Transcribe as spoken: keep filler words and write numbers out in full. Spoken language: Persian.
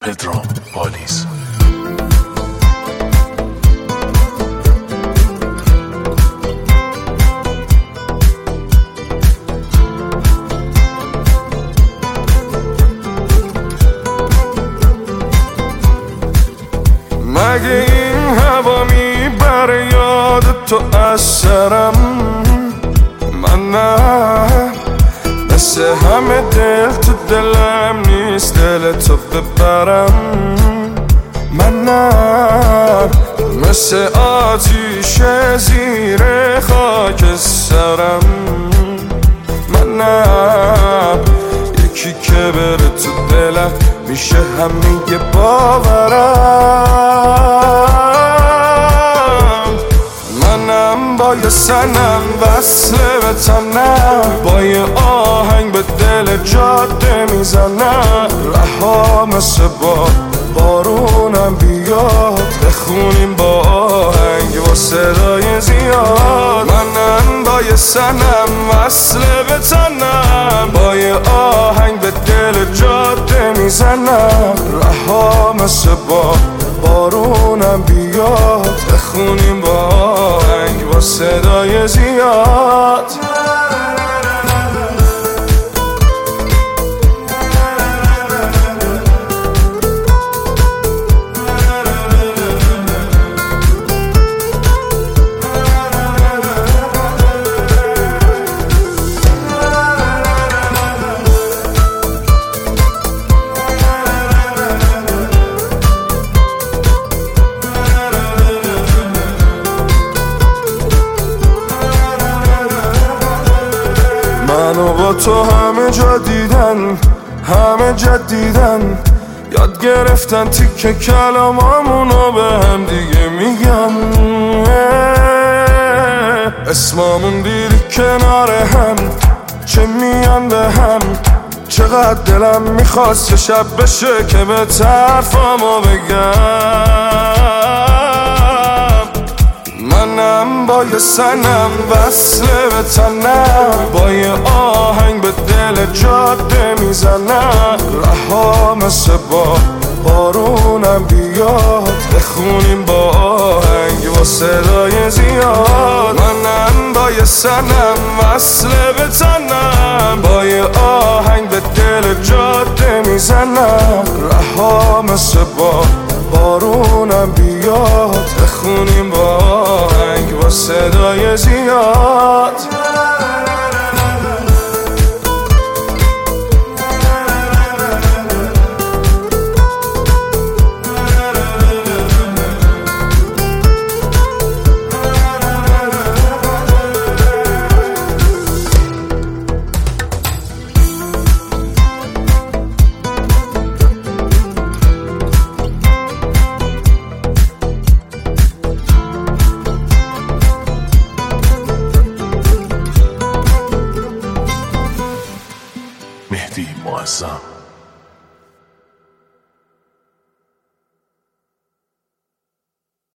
پدرام پالیز. مگه این هوا میبره یاد تو از سرم؟ من نه مثل همه دل تو دلم نیست دل تو ببرم. من نه مثل آتیش زیر خاک سرم. من نه یکی که بره تو دلم میشه همه باورم. منم با یه سنم وصل به تنم، با یه آهنگ به دل جاده میزنم. رها مثل با بارونم بیاد، بخونیم با آهنگ با صدای زیاد. منم با یه سنم وصل به تنم، با یه آهنگ به دل جاده میزنم. رها مثل با بارونم بیاد، بخونیم با آهنگ با صدای زیاد. منو با تو همه جا دیدن، همه جا دیدن، یاد گرفتن تیکه کلامامونو به هم دیگه میگن. اسمامون دیدی کنار هم، چه میان به هم. چقدر دلم میخواست یه شب بشه که به طرفامو بگم. منم با یه سنم وصل به تنم، با یه آهنگ به دل جاده میزنم. رها مثل با بارونم بیاد، بخونیم با آهنگ با صدای زیاد. منم با یه سنم وصل به تنم، با یه آهنگ به دل جاده میزنم. رها مثل با بارونم بیاد، بخونیم با آهنگ با صدای زیاد. مهدی معظم.